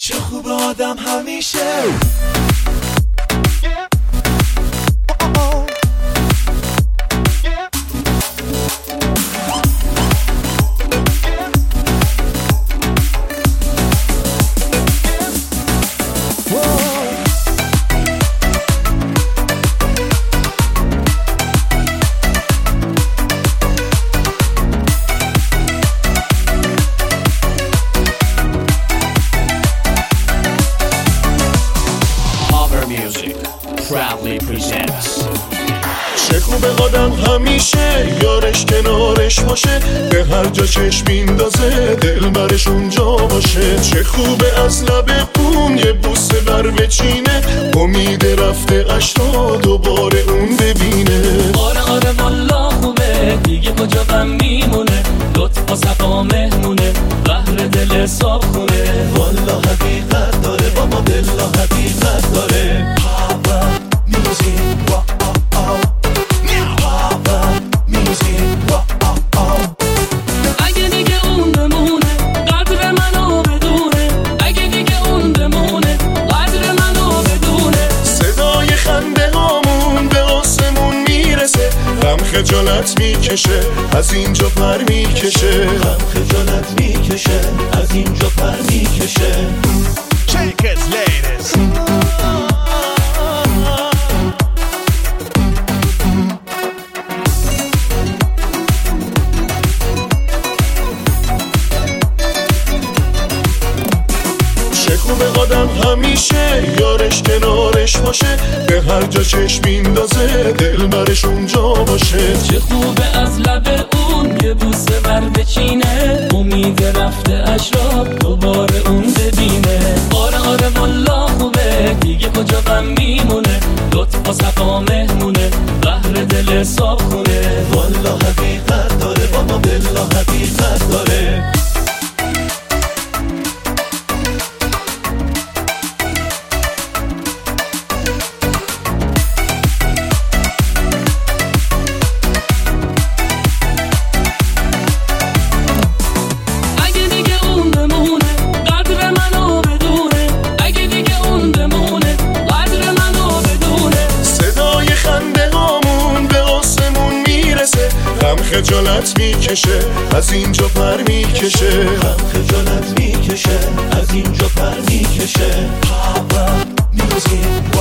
چه خوب آدم همیشه proudly presents. چه خوبه آدم همیشه یارش کنارش باشه، به هر جا چشم میندازه دل برش اونجا باشه. چه خوبه از لب اون یه بوسه بر بچینه، امید رفته اش رو دوباره اون ببینه. آره آره والا خوبه دیگه کجا غم میمونه، لطف و صفا مهمونه بهر دل صاف خونه. والا حقیقت داره بابا، دلا حقیقت داره. اگه دیگه اون بمونه قدر منو بدونه، اگه دیگه اون بمونه قدر منو بدونه. صدای خنده هامون به آسمون میرسه، غم خجالت میکشه از اینجا پر میکشه. غم خجالت میکشه از اینجا پر میکشه. Shake it, ladies. چه خوبه آدم همیشه یارش کنارش باشه، به هر جا چشم میندازه دل برش اونجا باشه. چه خوبه از لب اون یه بوسه بر بچینه، امید رفته اش را دوباره اون ببینه. آره آره والا خوبه دیگه کجا غم میمونه، لطف و صفا مهمونه بهر دل صاف خونه. والا حقیقت داره بابا، دلا حقیقت داره. غم خجالت میکشه از اینجا پر میکشه. غم خجالت میکشه از اینجا پر میکشه. Power music.